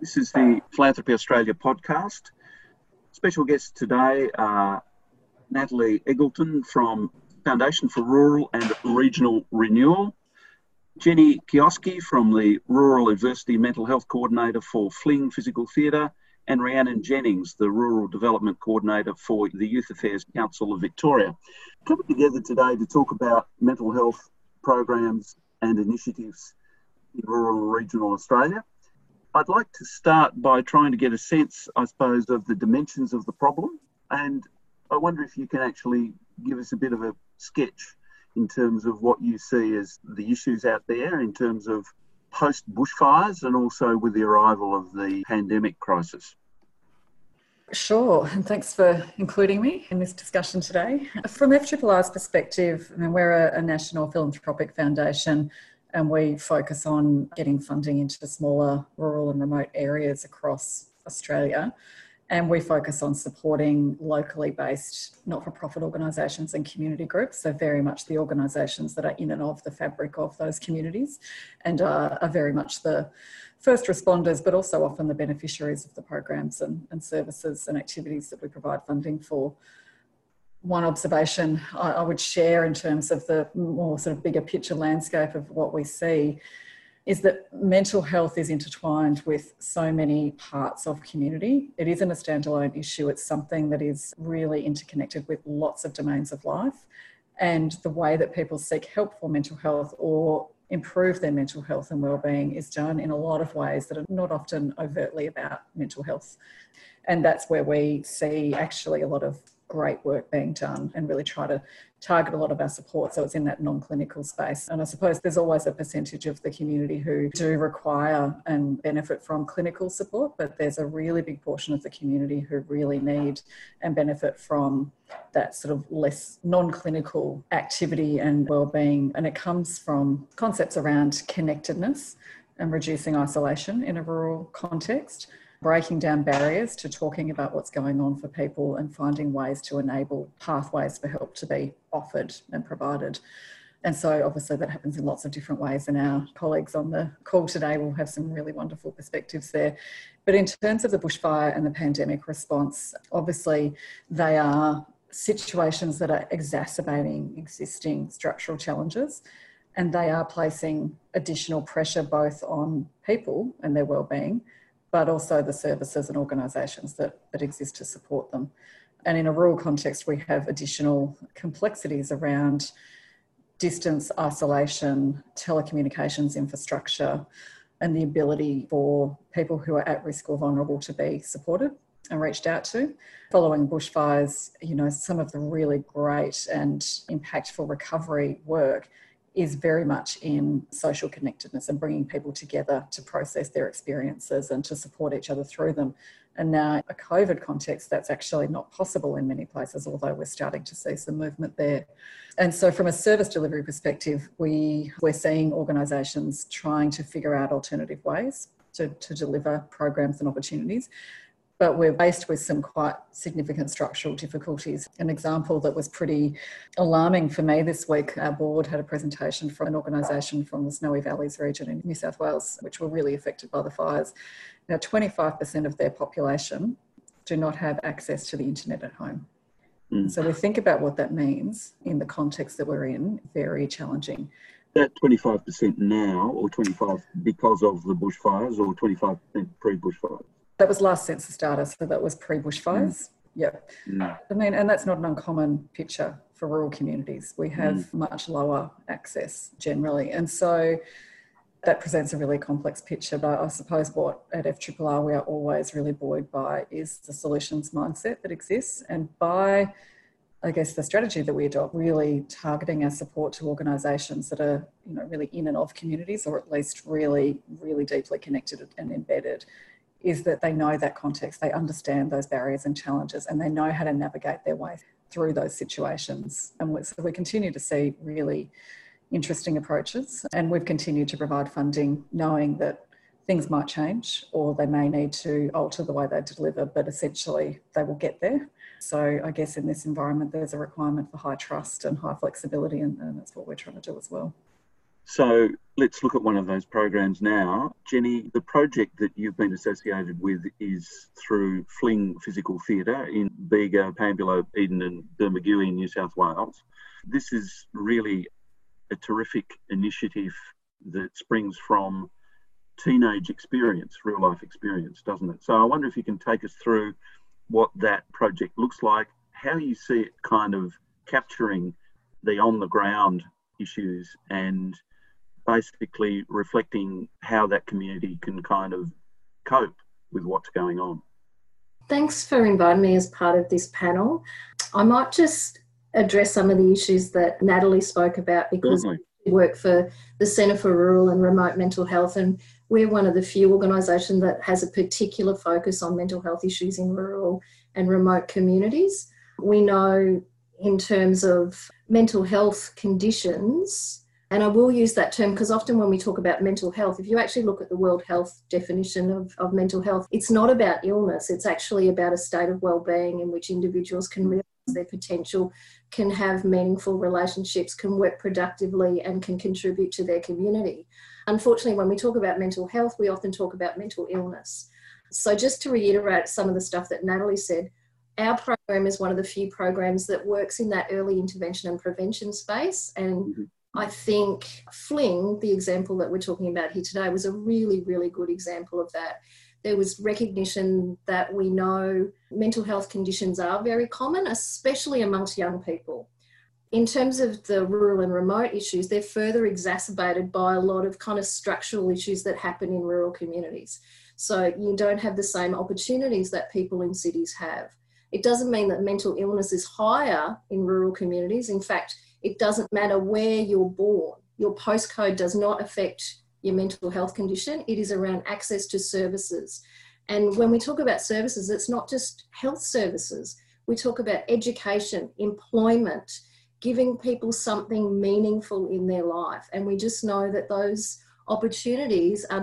This is the Philanthropy Australia podcast. Special guests today are Natalie Eggleton from Foundation for Rural and Regional Renewal, Jenny Kioski from the Rural Adversity Mental Health Coordinator for Fling Physical Theatre, and Rhiannon Jennings, the Rural Development Coordinator for the Youth Affairs Council of Victoria. Coming together today to talk about mental health programs and initiatives in rural and regional Australia. I'd like to start by trying to get a sense, I suppose, of the dimensions of the problem. And I wonder if you can actually give us a bit of a sketch in terms of what you see as the issues out there in terms of post-bushfires and also with the arrival of the pandemic crisis. Sure, and thanks for including me in this discussion today. From FRRR's perspective, we're a national philanthropic foundation and we focus on getting funding into the smaller rural and remote areas across Australia. And we focus on supporting locally based not-for-profit organisations and community groups, so very much the organisations that are in and of the fabric of those communities and are very much the first responders, but also often the beneficiaries of the programs and services and activities that we provide funding for. One observation I would share in terms of the more sort of bigger picture landscape of what we see is that mental health is intertwined with so many parts of community. It isn't a standalone issue. It's something that is really interconnected with lots of domains of life. And the way that people seek help for mental health or improve their mental health and wellbeing is done in a lot of ways that are not often overtly about mental health. And that's where we see actually a lot of great work being done and really try to target a lot of our support. So it's in that non-clinical space. And I suppose there's always a percentage of the community who do require and benefit from clinical support, but there's a really big portion of the community who really need and benefit from that sort of less non-clinical activity and wellbeing. And it comes from concepts around connectedness and reducing isolation in a rural context, breaking down barriers to talking about what's going on for people and finding ways to enable pathways for help to be offered and provided. And so obviously that happens in lots of different ways, and our colleagues on the call today will have some really wonderful perspectives there. But in terms of the bushfire and the pandemic response, obviously they are situations that are exacerbating existing structural challenges, and they are placing additional pressure both on people and their wellbeing, but also the services and organisations that exist to support them. And in a rural context, we have additional complexities around distance, isolation, telecommunications infrastructure, and the ability for people who are at risk or vulnerable to be supported and reached out to. Following bushfires, some of the really great and impactful recovery work is very much in social connectedness and bringing people together to process their experiences and to support each other through them. And now, a COVID context, that's actually not possible in many places, although we're starting to see some movement there. And so from a service delivery perspective, we're seeing organisations trying to figure out alternative ways to deliver programs and opportunities. But we're faced with some quite significant structural difficulties. An example that was pretty alarming for me this week, our board had a presentation from an organisation from the Snowy Valleys region in New South Wales, which were really affected by the fires. Now, 25% of their population do not have access to the internet at home. So we think about what that means in the context that we're in, very challenging. That 25% now, or 25% because of the bushfires, or 25% pre-bushfires? That was last census data, so that was pre-bushfires. Yep. And that's not an uncommon picture for rural communities. We have much lower access generally. And so that presents a really complex picture. But I suppose what at FRRR we are always really buoyed by is the solutions mindset that exists. And by, I guess, the strategy that we adopt, really targeting our support to organisations that are, really in and of communities, or at least really, really deeply connected and embedded, is that they know that context, they understand those barriers and challenges, and they know how to navigate their way through those situations. And so we continue to see really interesting approaches, and we've continued to provide funding knowing that things might change or they may need to alter the way they deliver, but essentially they will get there. So I guess in this environment, there's a requirement for high trust and high flexibility, and that's what we're trying to do as well. So let's look at one of those programs now. Jenny, the project that you've been associated with is through Fling Physical Theatre in Bega, Pambula, Eden and Bermagui in New South Wales. This is really a terrific initiative that springs from teenage experience, real life experience, doesn't it? So I wonder if you can take us through what that project looks like, how you see it kind of capturing the on the ground issues and basically reflecting how that community can kind of cope with what's going on. Thanks for inviting me as part of this panel. I might just address some of the issues that Natalie spoke about because Certainly. we work for the Centre for Rural and Remote Mental Health, and we're one of the few organisations that has a particular focus on mental health issues in rural and remote communities. We know in terms of mental health conditions, and I will use that term because often when we talk about mental health, if you actually look at the World Health definition of mental health, it's not about illness, it's actually about a state of well-being in which individuals can realise their potential, can have meaningful relationships, can work productively and can contribute to their community. Unfortunately, when we talk about mental health, we often talk about mental illness. So just to reiterate some of the stuff that Natalie said, our program is one of the few programs that works in that early intervention and prevention space. And I think Fling, the example that we're talking about here today, was a really, really good example of that. There was recognition that we know mental health conditions are very common, especially amongst young people. In terms of the rural and remote issues, they're further exacerbated by a lot of kind of structural issues that happen in rural communities. So you don't have the same opportunities that people in cities have. It doesn't mean that mental illness is higher in rural communities. In fact, it doesn't matter where you're born. Your postcode does not affect your mental health condition. It is around access to services. And when we talk about services, it's not just health services. We talk about education, employment, giving people something meaningful in their life. And we just know that those opportunities are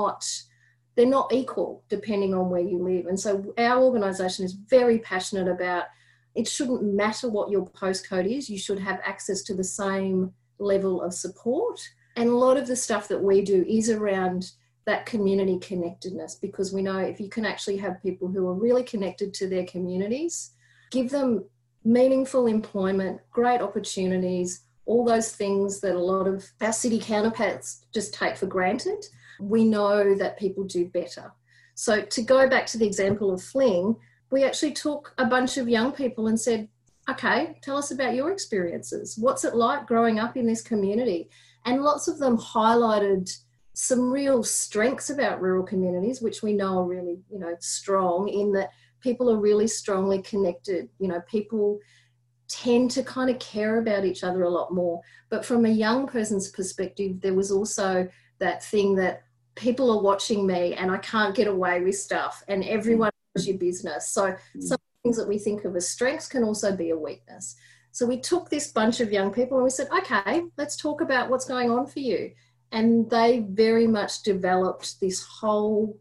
they're not equal depending on where you live. And so our organisation is very passionate about it shouldn't matter what your postcode is, you should have access to the same level of support. And a lot of the stuff that we do is around that community connectedness, because we know if you can actually have people who are really connected to their communities, give them meaningful employment, great opportunities, all those things that a lot of our city counterparts just take for granted, we know that people do better. So to go back to the example of Fling, we actually took a bunch of young people and said, okay, tell us about your experiences. What's it like growing up in this community? And lots of them highlighted some real strengths about rural communities, which we know are really, strong in that people are really strongly connected. People tend to kind of care about each other a lot more. But from a young person's perspective, there was also that thing that people are watching me and I can't get away with stuff and everyone knows your business. So some things that we think of as strengths can also be a weakness. So we took this bunch of young people and we said, okay, let's talk about what's going on for you. And they very much developed this whole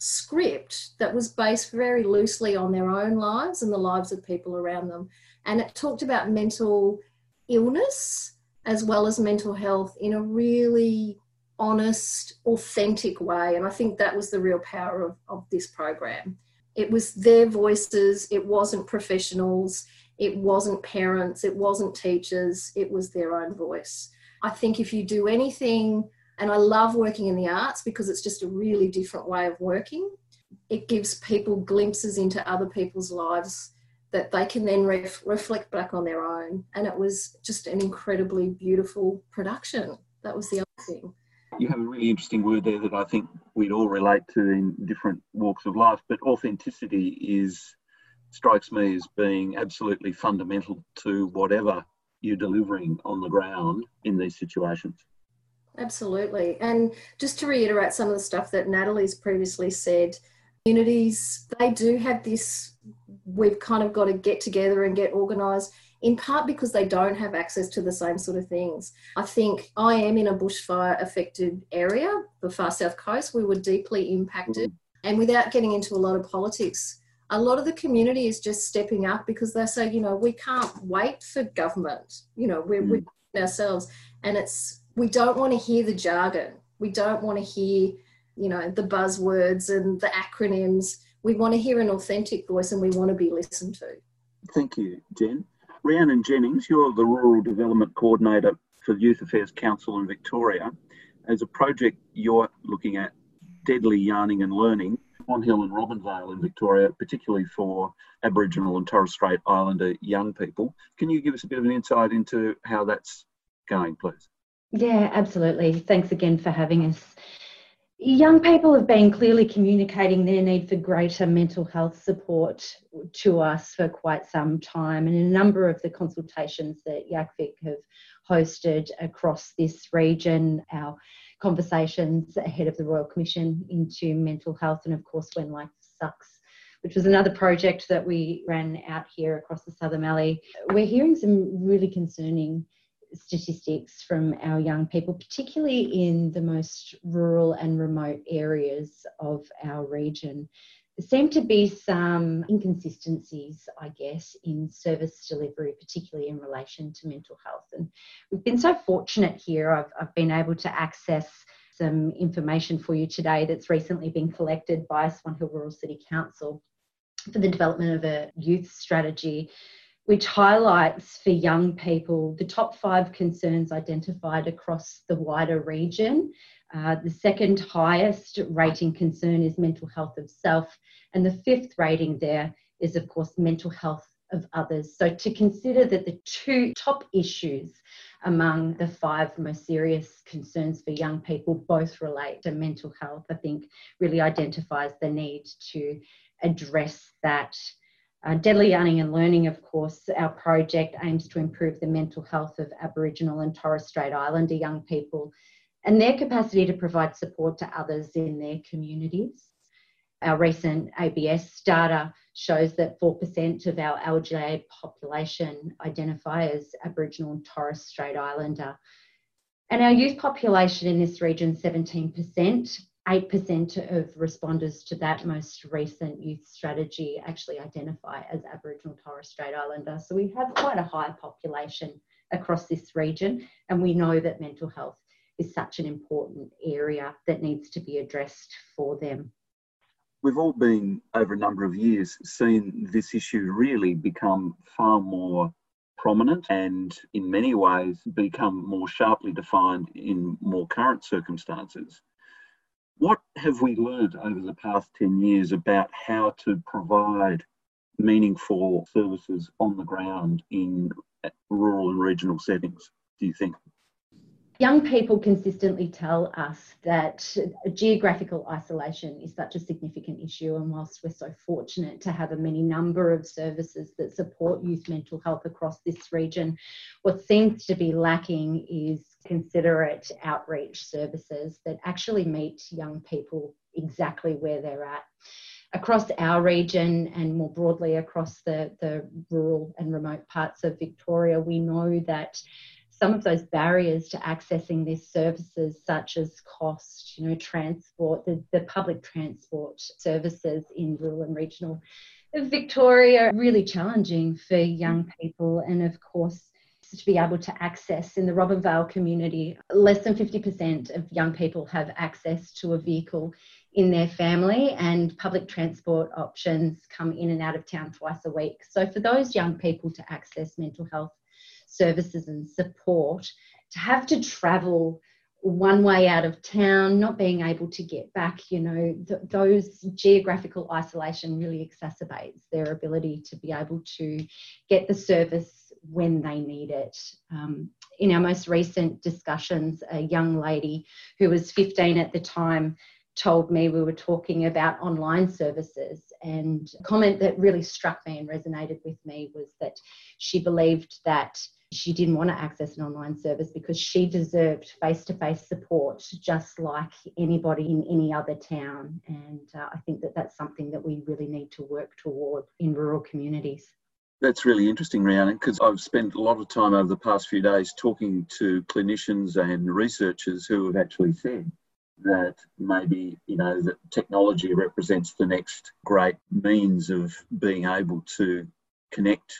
script that was based very loosely on their own lives and the lives of people around them. And it talked about mental illness as well as mental health in a really honest, authentic way. And I think that was the real power of this program. It was their voices, it wasn't professionals, it wasn't parents, it wasn't teachers, it was their own voice. I think if you do anything, and I love working in the arts because it's just a really different way of working, it gives people glimpses into other people's lives that they can then reflect back on their own. And it was just an incredibly beautiful production. That was the other thing. You have a really interesting word there that I think we'd all relate to in different walks of life, but authenticity strikes me as being absolutely fundamental to whatever you're delivering on the ground in these situations. Absolutely. And just to reiterate some of the stuff that Natalie's previously said, communities, they do have this, we've kind of got to get together and get organised, in part because they don't have access to the same sort of things. I think I am in a bushfire affected area, the far south coast. We were deeply impacted. And without getting into a lot of politics, a lot of the community is just stepping up because they say, we can't wait for government. We're ourselves. And it's We don't want to hear the jargon. We don't want to hear, the buzzwords and the acronyms. We want to hear an authentic voice, and we want to be listened to. Thank you, Jen. Rhiannon Jennings, you're the Rural Development Coordinator for the Youth Affairs Council in Victoria. As a project, you're looking at deadly yarning and learning, Swan Hill and Robinvale in Victoria, particularly for Aboriginal and Torres Strait Islander young people. Can you give us a bit of an insight into how that's going, please? Yeah, absolutely. Thanks again for having us. Young people have been clearly communicating their need for greater mental health support to us for quite some time, and in a number of the consultations that YACVIC have hosted across this region, our conversations ahead of the Royal Commission into mental health, and of course When Life Sucks, which was another project that we ran out here across the Southern Valley. We're hearing some really concerning statistics from our young people, particularly in the most rural and remote areas of our region. There seem to be some inconsistencies, I guess, in service delivery, particularly in relation to mental health. And we've been so fortunate here. I've been able to access some information for you today that's recently been collected by Swan Hill Rural City Council for the development of a youth strategy, which highlights for young people the top 5 concerns identified across the wider region. The second highest rating concern is mental health of self, and the 5th rating there is, of course, mental health of others. So to consider that the 2 top issues among the 5 most serious concerns for young people both relate to mental health, I think really identifies the need to address that. Deadly Yarning and Learning, of course, our project aims to improve the mental health of Aboriginal and Torres Strait Islander young people and their capacity to provide support to others in their communities. Our recent ABS data shows that 4% of our LGA population identify as Aboriginal and Torres Strait Islander. And our youth population in this region, 17%. 8% of responders to that most recent youth strategy actually identify as Aboriginal Torres Strait Islander. So we have quite a high population across this region, and we know that mental health is such an important area that needs to be addressed for them. We've all been, over a number of years, seen this issue really become far more prominent and in many ways become more sharply defined in more current circumstances. What have we learned over the past 10 years about how to provide meaningful services on the ground in rural and regional settings, do you think? Young people consistently tell us that geographical isolation is such a significant issue, and whilst we're so fortunate to have a many number of services that support youth mental health across this region, what seems to be lacking is considerate outreach services that actually meet young people exactly where they're at. Across our region and more broadly across the rural and remote parts of Victoria, we know that some of those barriers to accessing these services, such as cost, transport, the public transport services in rural and regional Victoria are really challenging for young people. And of course, to be able to access in the Robinvale community, less than 50% of young people have access to a vehicle in their family, and public transport options come in and out of town twice a week. So for those young people to access mental health services and support, to have to travel one way out of town, not being able to get back, those geographical isolation really exacerbates their ability to be able to get the service when they need it. In our most recent discussions, a young lady who was 15 at the time told me, we were talking about online services, and a comment that really struck me and resonated with me was that she believed that she didn't want to access an online service because she deserved face-to-face support just like anybody in any other town. And I think that that's something that we really need to work toward in rural communities. That's really interesting, Rhiannon, because I've spent a lot of time over the past few days talking to clinicians and researchers who have actually said that maybe, that technology represents the next great means of being able to connect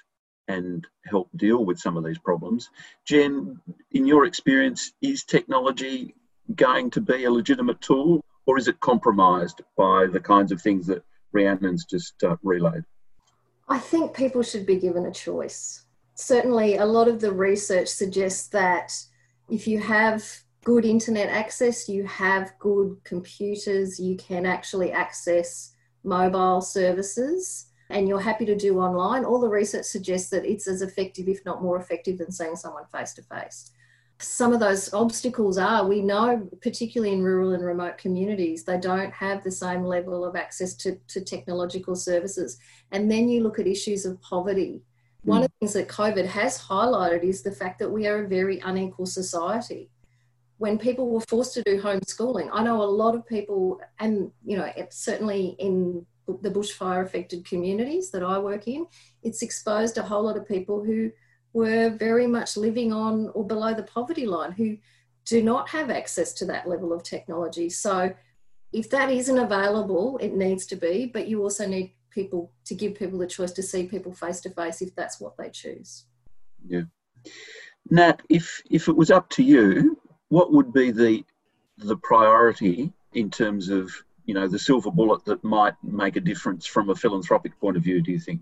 and help deal with some of these problems. Jen, in your experience, is technology going to be a legitimate tool, or is it compromised by the kinds of things that Rhiannon's just relayed? I think people should be given a choice. Certainly, a lot of the research suggests that if you have good internet access, you have good computers, you can actually access mobile services, and you're happy to do online, all the research suggests that it's as effective, if not more effective, than seeing someone face to face. Some of those obstacles are, we know, particularly in rural and remote communities, they don't have the same level of access to technological services. And then you look at issues of poverty. One of the things that COVID has highlighted is the fact that we are a very unequal society. When people were forced to do homeschooling, I know a lot of people, and certainly in the bushfire affected communities that I work in, it's exposed a whole lot of people who were very much living on or below the poverty line, who do not have access to that level of technology. So if that isn't available, it needs to be, but you also need people to give people the choice to see people face to face if that's what they choose. Yeah. Nat, if it was up to you, what would be the priority in terms of, the silver bullet that might make a difference from a philanthropic point of view, do you think?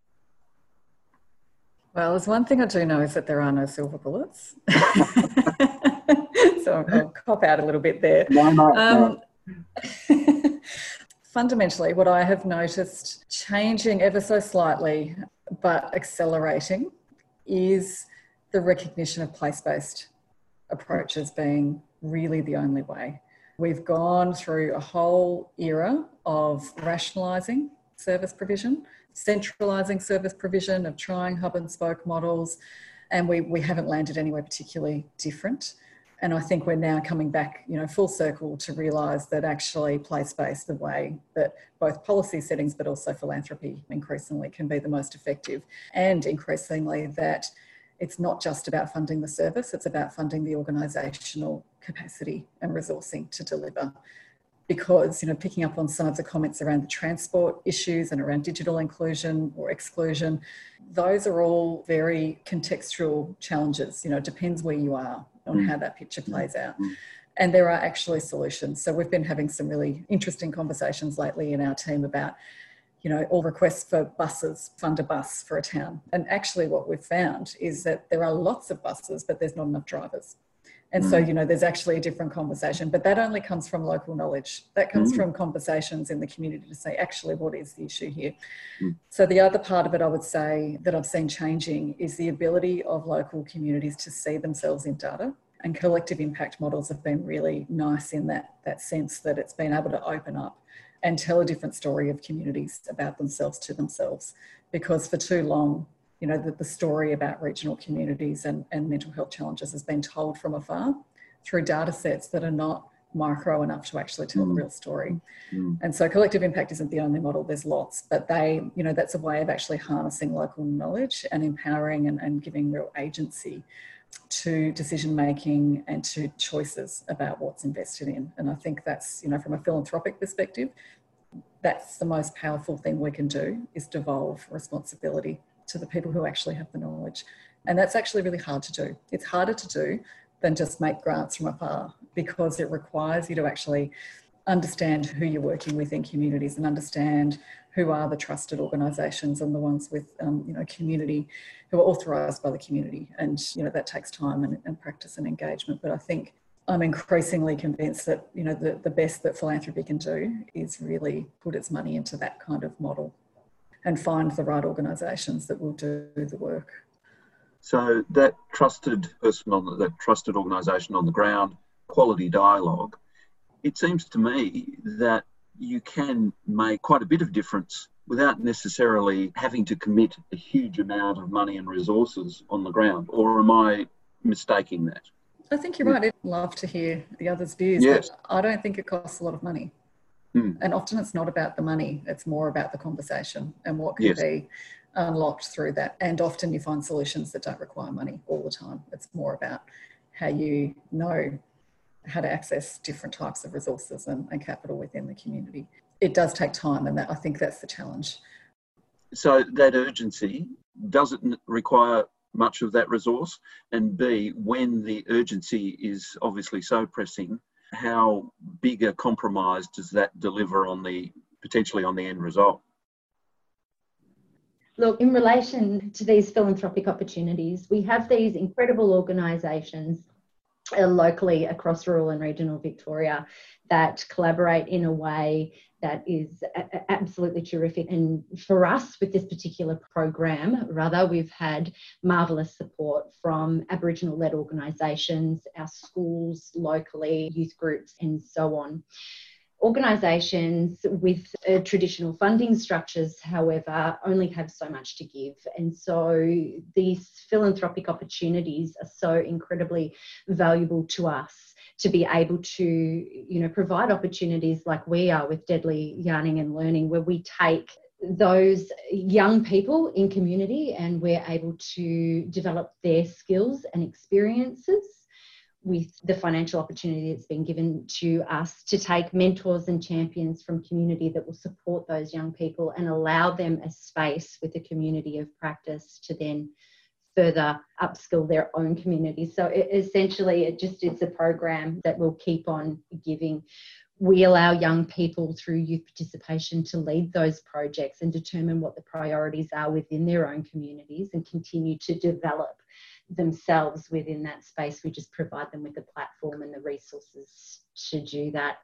Well, there's one thing I do know is that there are no silver bullets. So I'll cop out a little bit there. No. Fundamentally, what I have noticed changing ever so slightly, but accelerating, is the recognition of place-based approaches being really the only way. We've gone through a whole era of rationalising service provision, centralising service provision, of trying hub and spoke models, and we haven't landed anywhere particularly different. And I think we're now coming back, full circle to realise that actually place-based, the way that both policy settings but also philanthropy increasingly can be the most effective, and increasingly that it's not just about funding the service, it's about funding the organisational capacity and resourcing to deliver. Because, picking up on some of the comments around the transport issues and around digital inclusion or exclusion, those are all very contextual challenges. It depends where you are on how that picture plays out. And there are actually solutions. So we've been having some really interesting conversations lately in our team about, all requests for buses, fund a bus for a town. And actually what we've found is that there are lots of buses, but there's not enough drivers. And so, there's actually a different conversation, but that only comes from local knowledge. That comes from conversations in the community to say, actually, what is the issue here? So the other part of it, I would say, that I've seen changing is the ability of local communities to see themselves in data. And collective impact models have been really nice in that sense, that it's been able to open up and tell a different story of communities about themselves to themselves. Because for too long, the story about regional communities and mental health challenges has been told from afar through data sets that are not micro enough to actually tell the real story. And so collective impact isn't the only model, there's lots, but that's a way of actually harnessing local knowledge and empowering and giving real agency to decision making and to choices about what's invested in. And I think that's, from a philanthropic perspective, that's the most powerful thing we can do, is devolve responsibility to the people who actually have the knowledge. And that's actually really hard to do. It's harder to do than just make grants from afar, because it requires you to actually understand who you're working with in communities and understand who are the trusted organisations and the ones with, community, who are authorised by the community. And, that takes time and practice and engagement. But I think I'm increasingly convinced that, the best that philanthropy can do is really put its money into that kind of model and find the right organisations that will do the work. So that trusted person that trusted organisation on the ground, quality dialogue, it seems to me that you can make quite a bit of difference without necessarily having to commit a huge amount of money and resources on the ground. Or am I mistaking that? I think you're right. I'd love to hear the others' views, yes. But I don't think it costs a lot of money. And often it's not about the money, it's more about the conversation and what can be unlocked through that. And often you find solutions that don't require money all the time. It's more about how you know how to access different types of resources and capital within the community. It does take time, and I think that's the challenge. So that urgency, does it require much of that resource? And B, when the urgency is obviously so pressing, how big a compromise does that deliver on potentially on the end result? Look, in relation to these philanthropic opportunities, we have these incredible organisations locally across rural and regional Victoria that collaborate in a way that is absolutely terrific. And for us with this particular program, we've had marvellous support from Aboriginal-led organisations, our schools locally, youth groups and so on. Organisations with traditional funding structures, however, only have so much to give. And so these philanthropic opportunities are so incredibly valuable to us to be able to, provide opportunities like we are with Deadly Yarning and Learning, where we take those young people in community and we're able to develop their skills and experiences with the financial opportunity that's been given to us to take mentors and champions from community that will support those young people and allow them a space with a community of practice to then further upskill their own community. So it's a program that will keep on giving. We allow young people through youth participation to lead those projects and determine what the priorities are within their own communities and continue to develop themselves within that space. We just provide them with the platform and the resources to do that.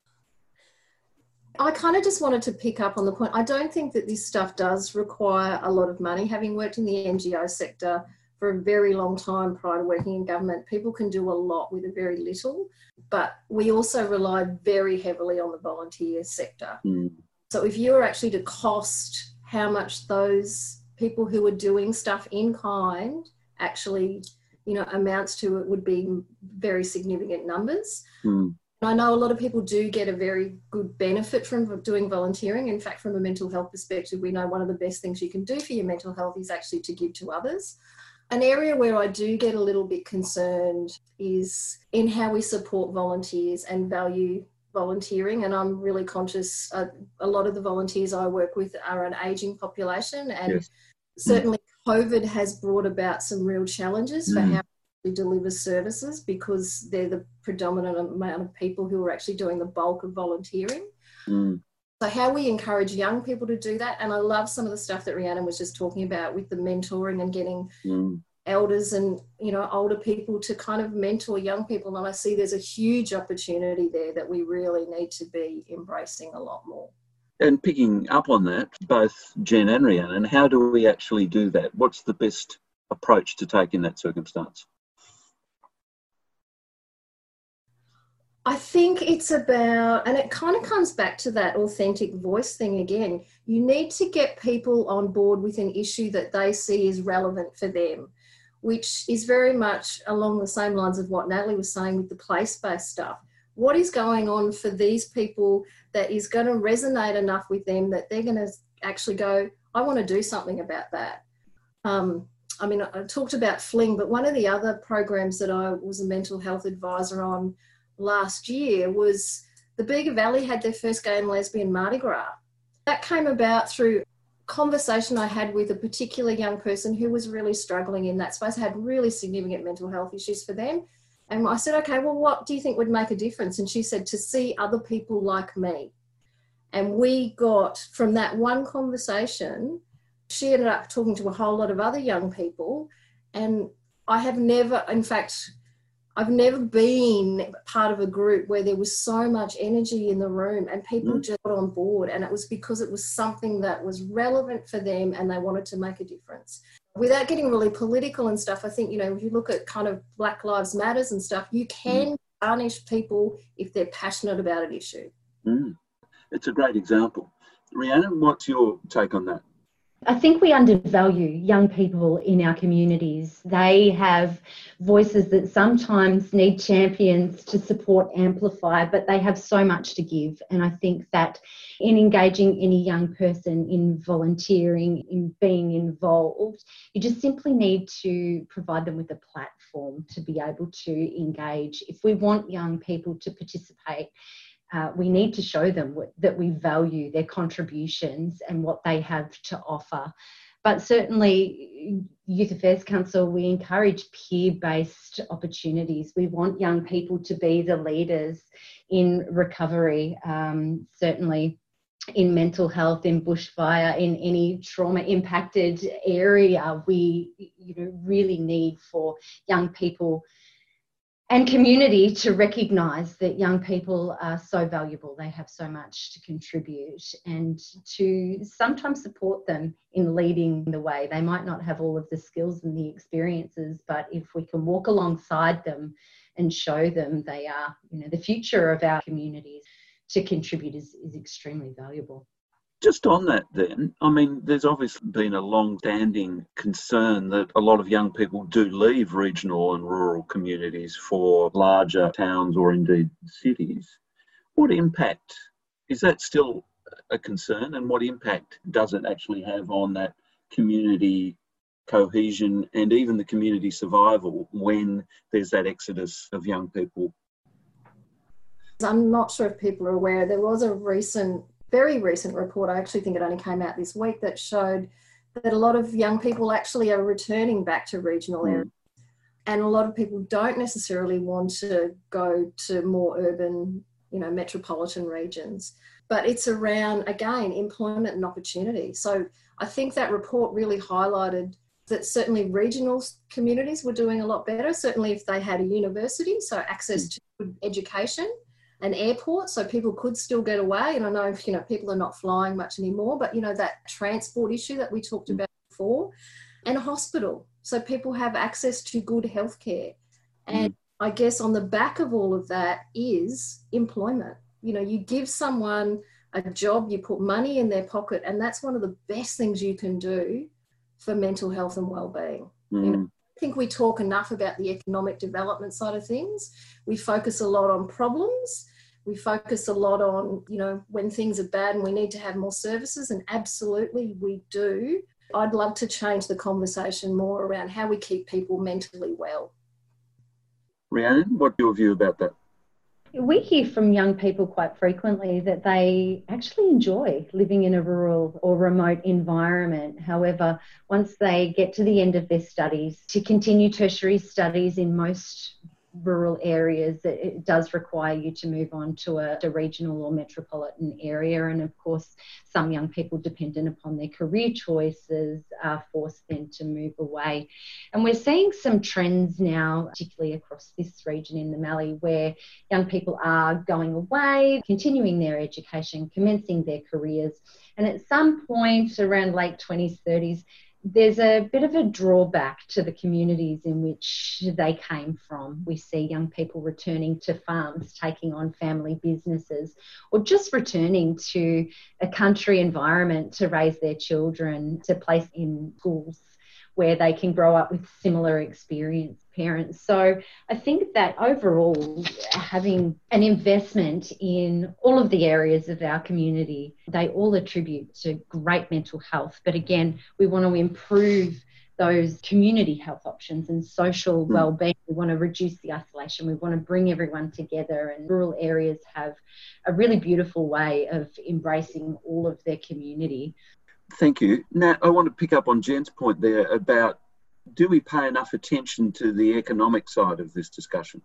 I kind of just wanted to pick up on the point. I don't think that this stuff does require a lot of money. Having worked in the NGO sector for a very long time prior to working in government, people can do a lot with a very little, but we also rely very heavily on the volunteer sector. So if you were actually to cost how much those people who are doing stuff in kind actually, amounts to, it would be very significant numbers. I know a lot of people do get a very good benefit from doing volunteering. In fact, from a mental health perspective, we know one of the best things you can do for your mental health is actually to give to others. An area where I do get a little bit concerned is in how we support volunteers and value volunteering. And I'm really conscious, a lot of the volunteers I work with are an ageing population, and certainly COVID has brought about some real challenges for how we deliver services, because they're the predominant amount of people who are actually doing the bulk of volunteering. So how we encourage young people to do that, and I love some of the stuff that Rhiannon was just talking about with the mentoring and getting elders and older people to kind of mentor young people, and I see there's a huge opportunity there that we really need to be embracing a lot more. And picking up on that, both Jen and Rhiannon, how do we actually do that? What's the best approach to take in that circumstance? I think it's about, and it kind of comes back to that authentic voice thing again. You need to get people on board with an issue that they see is relevant for them, which is very much along the same lines of what Natalie was saying with the place-based stuff. What is going on for these people that is going to resonate enough with them that they're going to actually go, I want to do something about that. I talked about Fling, but one of the other programs that I was a mental health advisor on last year was the Bega Valley had their first gay and lesbian Mardi Gras. That came about through conversation I had with a particular young person who was really struggling in that space, had really significant mental health issues for them. And I said, okay, well, what do you think would make a difference? And she said, to see other people like me. And we got, from that one conversation, she ended up talking to a whole lot of other young people. And I've never been part of a group where there was so much energy in the room and people just got on board, and it was because it was something that was relevant for them and they wanted to make a difference. Without getting really political and stuff, I think, if you look at kind of Black Lives Matters and stuff, you can garnish people if they're passionate about an issue. It's a great example. Rhiannon, what's your take on that? I think we undervalue young people in our communities. They have voices that sometimes need champions to support, amplify, but they have so much to give. And I think that in engaging any young person in volunteering, in being involved, you just simply need to provide them with a platform to be able to engage. If we want young people to participate we need to show them that we value their contributions and what they have to offer. But certainly, Youth Affairs Council, we encourage peer-based opportunities. We want young people to be the leaders in recovery, certainly in mental health, in bushfire, in any trauma-impacted area. We really need for young people and community to recognise that young people are so valuable. They have so much to contribute, and to sometimes support them in leading the way. They might not have all of the skills and the experiences, but if we can walk alongside them and show them they are, the future of our communities, to contribute is extremely valuable. Just on that then, I mean, there's obviously been a long-standing concern that a lot of young people do leave regional and rural communities for larger towns or indeed cities. What impact, is that still a concern, and what impact does it actually have on that community cohesion and even the community survival when there's that exodus of young people? I'm not sure if people are aware, there was a very recent report, I actually think it only came out this week, that showed that a lot of young people actually are returning back to regional areas. And a lot of people don't necessarily want to go to more urban, metropolitan regions. But it's around, again, employment and opportunity. So I think that report really highlighted that certainly regional communities were doing a lot better, certainly if they had a university, so access to good education, an airport, so people could still get away. And I know, people are not flying much anymore, but, that transport issue that we talked about before, and a hospital, so people have access to good healthcare. And I guess on the back of all of that is employment. You give someone a job, you put money in their pocket, and that's one of the best things you can do for mental health and well-being. I think we talk enough about the economic development side of things. We focus a lot on problems. We focus a lot on, when things are bad and we need to have more services, and absolutely we do. I'd love to change the conversation more around how we keep people mentally well. Rhiannon, what's your view about that? We hear from young people quite frequently that they actually enjoy living in a rural or remote environment. However, once they get to the end of their studies, to continue tertiary studies in most rural areas, it does require you to move on to a regional or metropolitan area. And of course, some young people, dependent upon their career choices, are forced then to move away. And we're seeing some trends now, particularly across this region in the Mallee, where young people are going away, continuing their education, commencing their careers. And at some point around late 20s, 30s, there's a bit of a drawback to the communities in which they came from. We see young people returning to farms, taking on family businesses, or just returning to a country environment to raise their children, to place in schools where they can grow up with similar experienced parents. So I think that overall, having an investment in all of the areas of our community, they all attribute to great mental health. But again, we want to improve those community health options and social well-being. We want to reduce the isolation. We want to bring everyone together, and rural areas have a really beautiful way of embracing all of their community. Thank you. Now, I want to pick up on Jen's point there about, do we pay enough attention to the economic side of this discussion?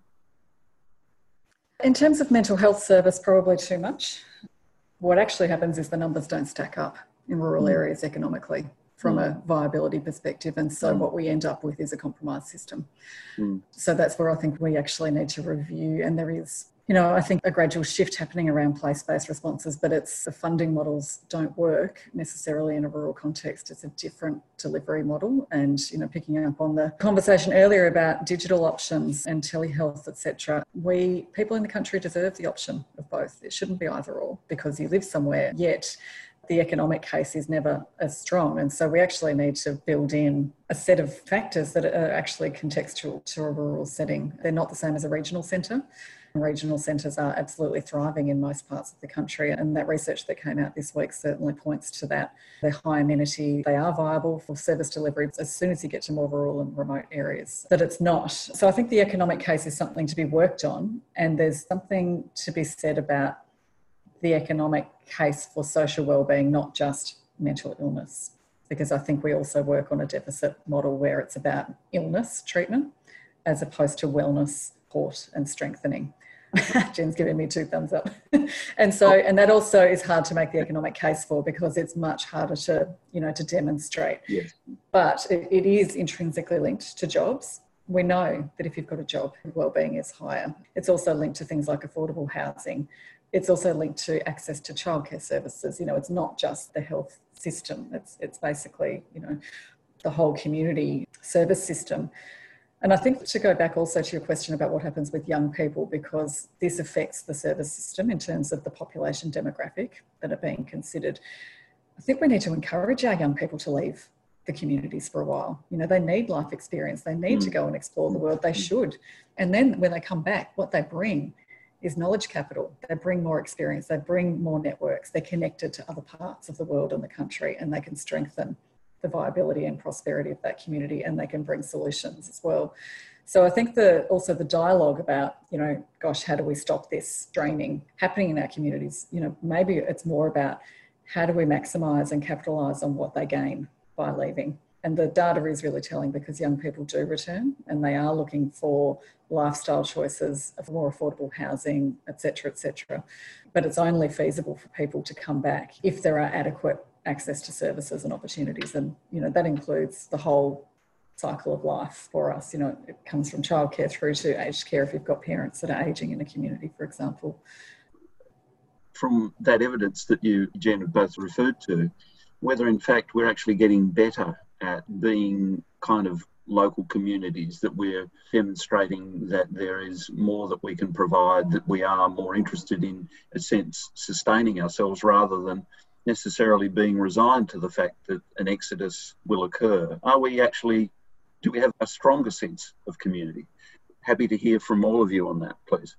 In terms of mental health service, probably too much. What actually happens is the numbers don't stack up in rural areas economically from a viability perspective. And so what we end up with is a compromised system. So that's where I think we actually need to review. And there is, I think a gradual shift happening around place-based responses, but it's the funding models don't work necessarily in a rural context. It's a different delivery model. And, picking up on the conversation earlier about digital options and telehealth, etc., people in the country deserve the option of both. It shouldn't be either or, because you live somewhere, yet the economic case is never as strong. And so we actually need to build in a set of factors that are actually contextual to a rural setting. They're not the same as a regional centre. Regional centres are absolutely thriving in most parts of the country, and that research that came out this week certainly points to that. They're high amenity, they are viable for service delivery as soon as you get to more rural and remote areas, but it's not. So I think the economic case is something to be worked on, and there's something to be said about the economic case for social wellbeing, not just mental illness, because I think we also work on a deficit model where it's about illness treatment as opposed to wellness support and strengthening. Jen's giving me 2 thumbs up. And that also is hard to make the economic case for, because it's much harder to demonstrate. Yes. But it is intrinsically linked to jobs. We know that if you've got a job, wellbeing is higher. It's also linked to things like affordable housing. It's also linked to access to childcare services. It's not just the health system. It's basically, the whole community service system. And I think, to go back also to your question about what happens with young people, because this affects the service system in terms of the population demographic that are being considered, I think we need to encourage our young people to leave the communities for a while. They need life experience. They need to go and explore the world. They should. And then when they come back, what they bring is knowledge capital. They bring more experience. They bring more networks. They're connected to other parts of the world and the country, and they can strengthen the viability and prosperity of that community, and they can bring solutions as well. So I think also the dialogue about, how do we stop this draining happening in our communities? Maybe it's more about how do we maximise and capitalise on what they gain by leaving. And the data is really telling, because young people do return and they are looking for lifestyle choices, of more affordable housing, et cetera, but it's only feasible for people to come back if there are adequate access to services and opportunities. And, that includes the whole cycle of life for us. It comes from childcare through to aged care if you've got parents that are ageing in a community, for example. From that evidence that you, Jen, have both referred to, whether in fact we're actually getting better at being kind of local communities, that we're demonstrating that there is more that we can provide, that we are more interested in, a sense, sustaining ourselves rather than necessarily being resigned to the fact that an exodus will occur. Do we have a stronger sense of community? Happy to hear from all of you on that, please.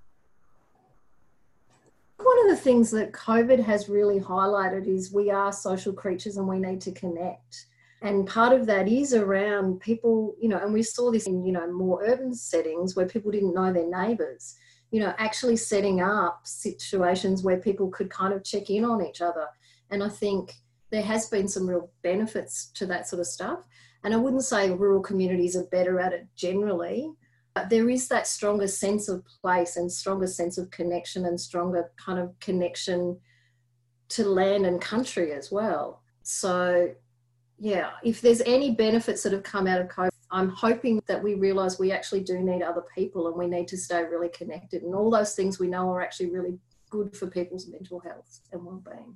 One of the things that COVID has really highlighted is we are social creatures and we need to connect. And part of that is around people, and we saw this in, more urban settings where people didn't know their neighbours, actually setting up situations where people could kind of check in on each other. And I think there has been some real benefits to that sort of stuff. And I wouldn't say rural communities are better at it generally, but there is that stronger sense of place and stronger sense of connection and stronger kind of connection to land and country as well. So, yeah, if there's any benefits that have come out of COVID, I'm hoping that we realise we actually do need other people and we need to stay really connected. And all those things we know are actually really good for people's mental health and well-being.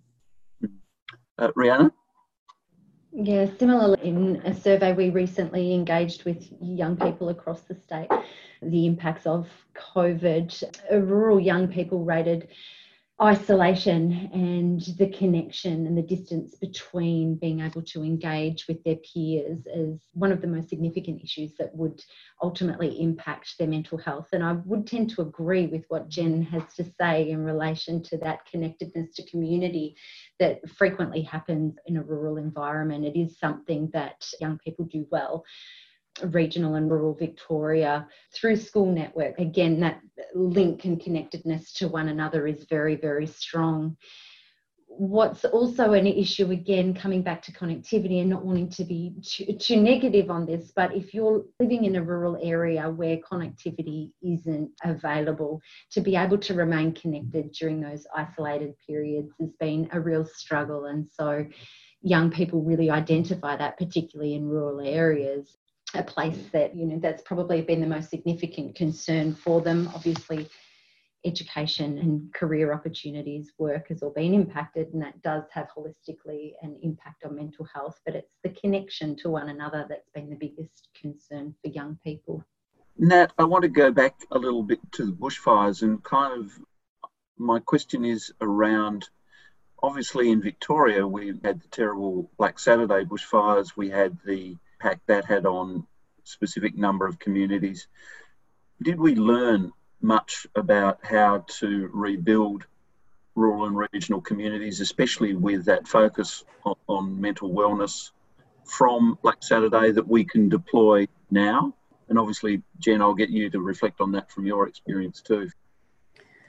Rhiannon? Yeah, similarly, in a survey we recently engaged with young people across the state, the impacts of COVID, rural young people rated isolation and the connection and the distance between being able to engage with their peers as one of the most significant issues that would ultimately impact their mental health. And I would tend to agree with what Jen has to say in relation to that connectedness to community that frequently happens in a rural environment. It is something that young people do well. Regional and rural Victoria through school network, again, that link and connectedness to one another is very, very strong. What's also an issue, again, coming back to connectivity and not wanting to be too negative on this, but if you're living in a rural area where connectivity isn't available, to be able to remain connected during those isolated periods has been a real struggle. And so young people really identify that, particularly in rural areas, a place that, that's probably been the most significant concern for them. Obviously, education and career opportunities, work has all been impacted, and that does have holistically an impact on mental health, but it's the connection to one another that's been the biggest concern for young people. Nat, I want to go back a little bit to the bushfires, and kind of my question is around, obviously in Victoria we had the terrible Black Saturday bushfires, we had the impact that had on specific number of communities. Did we learn much about how to rebuild rural and regional communities, especially with that focus on mental wellness from Black Saturday, that we can deploy now? And obviously, Jen, I'll get you to reflect on that from your experience too.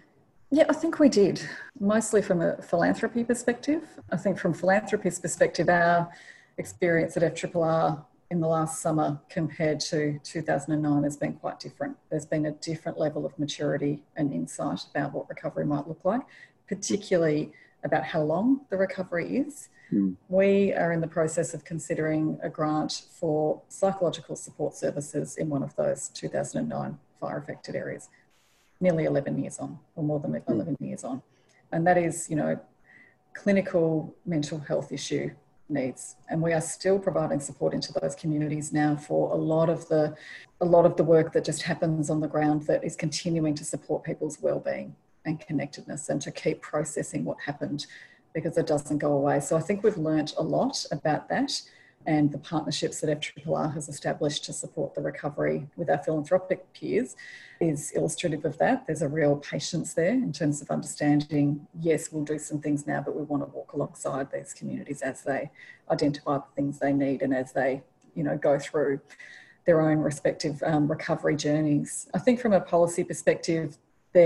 Yeah, I think we did, mostly from a philanthropy perspective. I think from philanthropy's perspective, our experience at FRRR in the last summer compared to 2009 has been quite different. There's been a different level of maturity and insight about what recovery might look like, particularly about how long the recovery is. We are in the process of considering a grant for psychological support services in one of those 2009 fire affected areas, nearly 11 years on, or more than 11 years on. And that is, clinical mental health issue needs. And we are still providing support into those communities now for a lot of the work that just happens on the ground that is continuing to support people's wellbeing and connectedness and to keep processing what happened, because it doesn't go away. So I think we've learnt a lot about that, and the partnerships that FRRR has established to support the recovery with our philanthropic peers is illustrative of that. There's a real patience there in terms of understanding, yes, we'll do some things now, but we want to walk alongside these communities as they identify the things they need and as they, go through their own respective recovery journeys. I think from a policy perspective,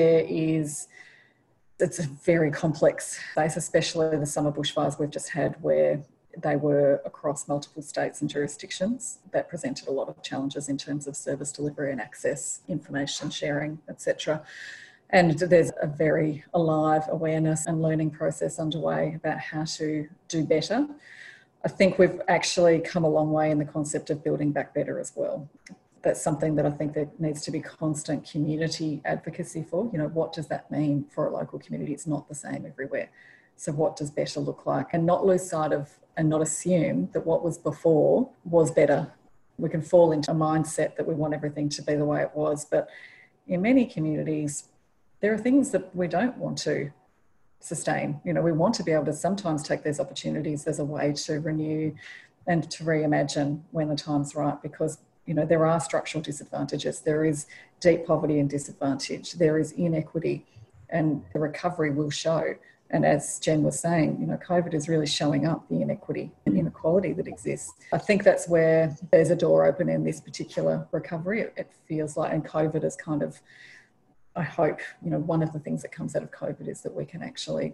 it's a very complex space, especially the summer bushfires we've just had, where they were across multiple states and jurisdictions. That presented a lot of challenges in terms of service delivery and access, information sharing, etc. And there's a very alive awareness and learning process underway about how to do better. I think we've actually come a long way in the concept of building back better as well. That's something that I think there needs to be constant community advocacy for. What does that mean for a local community? It's not the same everywhere. So what does better look like? And not lose sight of and not assume that what was before was better. We can fall into a mindset that we want everything to be the way it was. But in many communities, there are things that we don't want to sustain. We want to be able to sometimes take these opportunities as a way to renew and to reimagine when the time's right, because there are structural disadvantages. There is deep poverty and disadvantage. There is inequity, and the recovery will show. And as Jen was saying, COVID is really showing up the inequity and inequality that exists. I think that's where there's a door open in this particular recovery. It feels like, and COVID is kind of, I hope, one of the things that comes out of COVID is that we can actually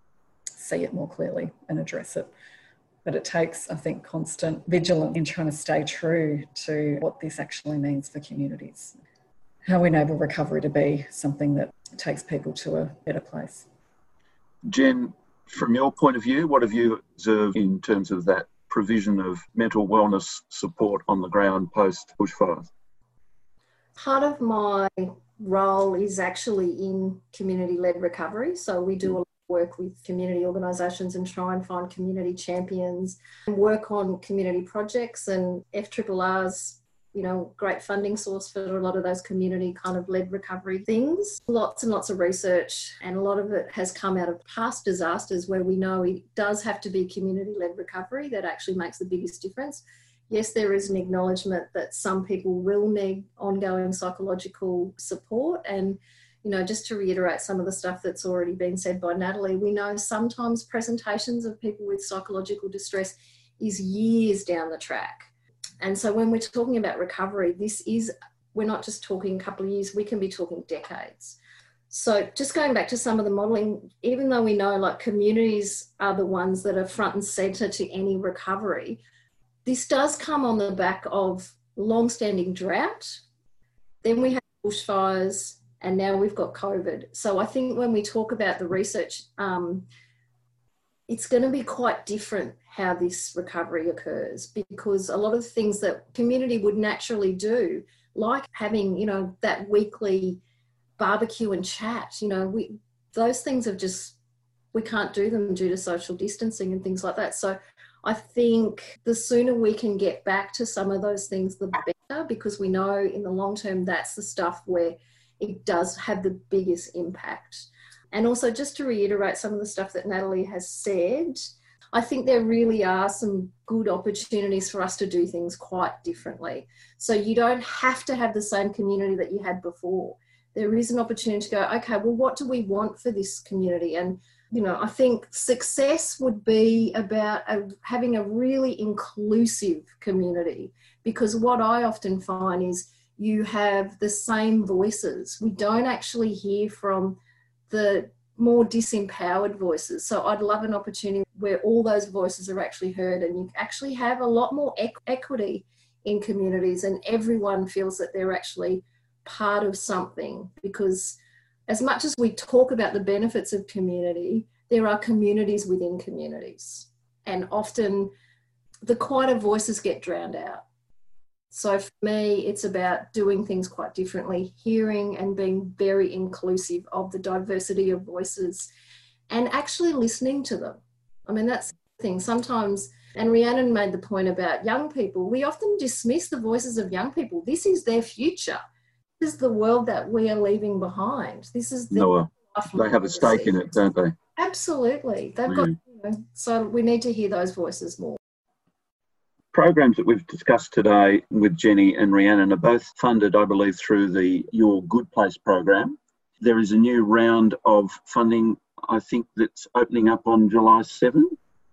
see it more clearly and address it. But it takes, I think, constant vigilance in trying to stay true to what this actually means for communities. How we enable recovery to be something that takes people to a better place. Jen, from your point of view, what have you observed in terms of that provision of mental wellness support on the ground post bushfires? Part of my role is actually in community-led recovery. So we do a lot of work with community organisations and try and find community champions and work on community projects, and FRRR's great funding source for a lot of those community kind of led recovery things. Lots and lots of research, and a lot of it has come out of past disasters where we know it does have to be community led recovery that actually makes the biggest difference. Yes, there is an acknowledgement that some people will need ongoing psychological support, and just to reiterate some of the stuff that's already been said by Natalie, we know sometimes presentations of people with psychological distress is years down the track. And so when we're talking about recovery, we're not just talking a couple of years, we can be talking decades. So just going back to some of the modelling, even though we know communities are the ones that are front and centre to any recovery, this does come on the back of long-standing drought. Then we have bushfires, and now we've got COVID. So I think when we talk about the research, it's going to be quite different how this recovery occurs, because a lot of things that community would naturally do, like having, that weekly barbecue and chat, those things we can't do them due to social distancing and things like that. So I think the sooner we can get back to some of those things, the better, because we know in the long term, that's the stuff where it does have the biggest impact. And also, just to reiterate some of the stuff that Natalie has said, I think there really are some good opportunities for us to do things quite differently. So you don't have to have the same community that you had before. There is an opportunity to go, okay, well, what do we want for this community? And, I think success would be about having a really inclusive community, because what I often find is you have the same voices. We don't actually hear from the more disempowered voices. So I'd love an opportunity where all those voices are actually heard, and you actually have a lot more equity in communities, and everyone feels that they're actually part of something. Because as much as we talk about the benefits of community, there are communities within communities, and often the quieter voices get drowned out. So for me, it's about doing things quite differently, hearing and being very inclusive of the diversity of voices and actually listening to them. I mean, that's the thing. Sometimes, and Rhiannon made the point about young people, we often dismiss the voices of young people. This is their future. This is the world that we are leaving behind. This is their they have a stake in it, don't they? Absolutely. They've got, so we need to hear those voices more. Programs that we've discussed today with Jenny and Rhiannon are both funded, I believe, through the Your Good Place program. There is a new round of funding, I think, that's opening up on July 7.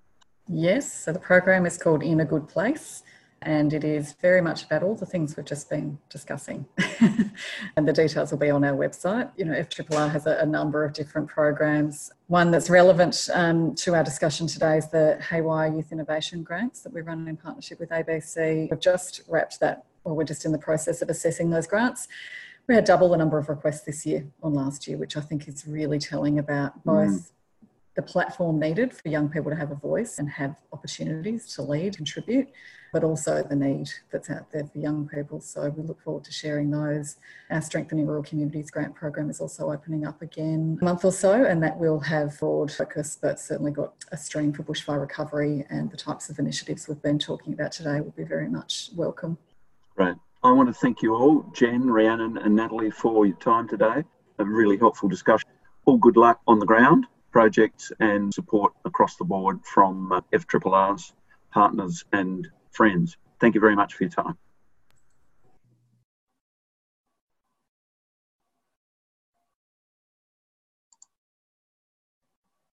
Yes, so the program is called In a Good Place, and it is very much about all the things we've just been discussing. And the details will be on our website. You know, FRRR has a number of different programs. One that's relevant to our discussion today is the Haywire Youth Innovation Grants that we run in partnership with ABC. We've just wrapped that, or we're just in the process of assessing those grants. We had double the number of requests this year on last year, which I think is really telling about both the platform needed for young people to have a voice and have opportunities to lead, contribute, but also the need that's out there for young people. So we look forward to sharing those. Our Strengthening Rural Communities grant program is also opening up again a month or so, and that will have broad focus, but certainly got a stream for bushfire recovery, and the types of initiatives we've been talking about today will be very much welcome. Great. I want to thank you all, Jen, Rhiannon and Natalie, for your time today. A really helpful discussion. All good luck on the ground, projects and support across the board from FRRR's partners and friends. Thank you very much for your time.